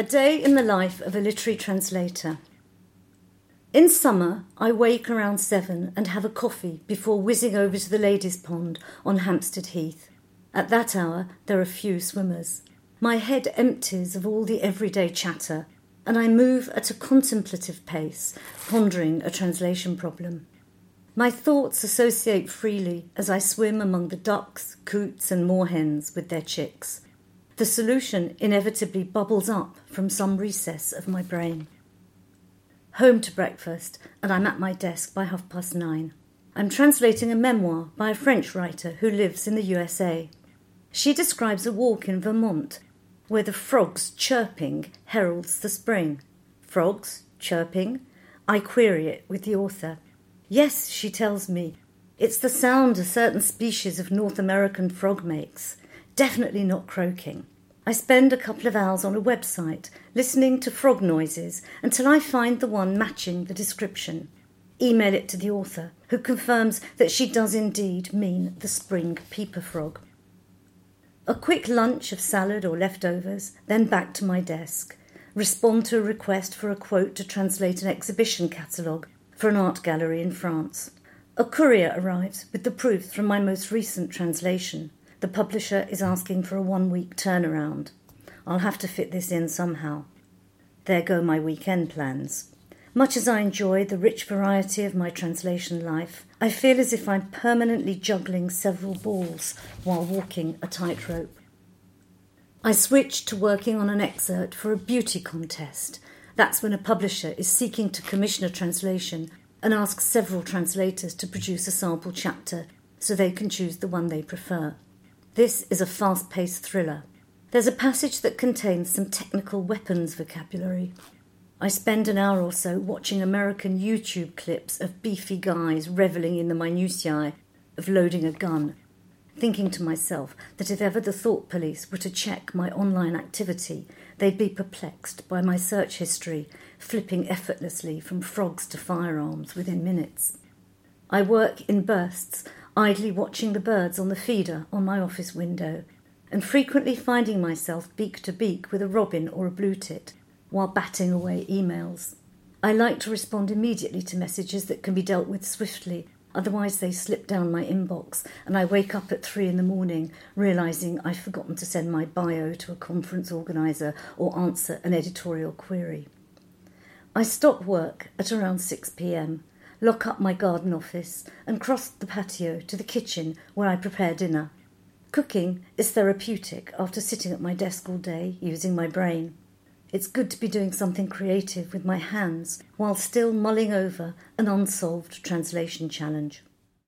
A day in the life of a literary translator. In summer, I wake around 7 and have a coffee before whizzing over to the ladies' pond on Hampstead Heath. At that hour, there are few swimmers. My head empties of all the everyday chatter, and I move at a contemplative pace, pondering a translation problem. My thoughts associate freely as I swim among the ducks, coots and moorhens with their chicks. The solution inevitably bubbles up from some recess of my brain. Home to breakfast, and I'm at my desk by 9:30. I'm translating a memoir by a French writer who lives in the USA. She describes a walk in Vermont where the frogs chirping heralds the spring. Frogs chirping? I query it with the author. Yes, she tells me, it's the sound a certain species of North American frog makes. Definitely not croaking. I spend a couple of hours on a website listening to frog noises until I find the one matching the description. Email it to the author, who confirms that she does indeed mean the spring peeper frog. A quick lunch of salad or leftovers, then back to my desk. Respond to a request for a quote to translate an exhibition catalogue for an art gallery in France. A courier arrives with the proofs from my most recent translation. The publisher is asking for a 1-week turnaround. I'll have to fit this in somehow. There go my weekend plans. Much as I enjoy the rich variety of my translation life, I feel as if I'm permanently juggling several balls while walking a tightrope. I switch to working on an excerpt for a beauty contest. That's when a publisher is seeking to commission a translation and asks several translators to produce a sample chapter so they can choose the one they prefer. This is a fast-paced thriller. There's a passage that contains some technical weapons vocabulary. I spend an hour or so watching American YouTube clips of beefy guys revelling in the minutiae of loading a gun, thinking to myself that if ever the thought police were to check my online activity, they'd be perplexed by my search history, flipping effortlessly from frogs to firearms within minutes. I work in bursts, idly watching the birds on the feeder on my office window, and frequently finding myself beak to beak with a robin or a blue tit, while batting away emails. I like to respond immediately to messages that can be dealt with swiftly, otherwise they slip down my inbox, and I wake up at 3 a.m, realising I've forgotten to send my bio to a conference organiser or answer an editorial query. I stop work at around 6 p.m, lock up my garden office and cross the patio to the kitchen where I prepare dinner. Cooking is therapeutic after sitting at my desk all day using my brain. It's good to be doing something creative with my hands while still mulling over an unsolved translation challenge.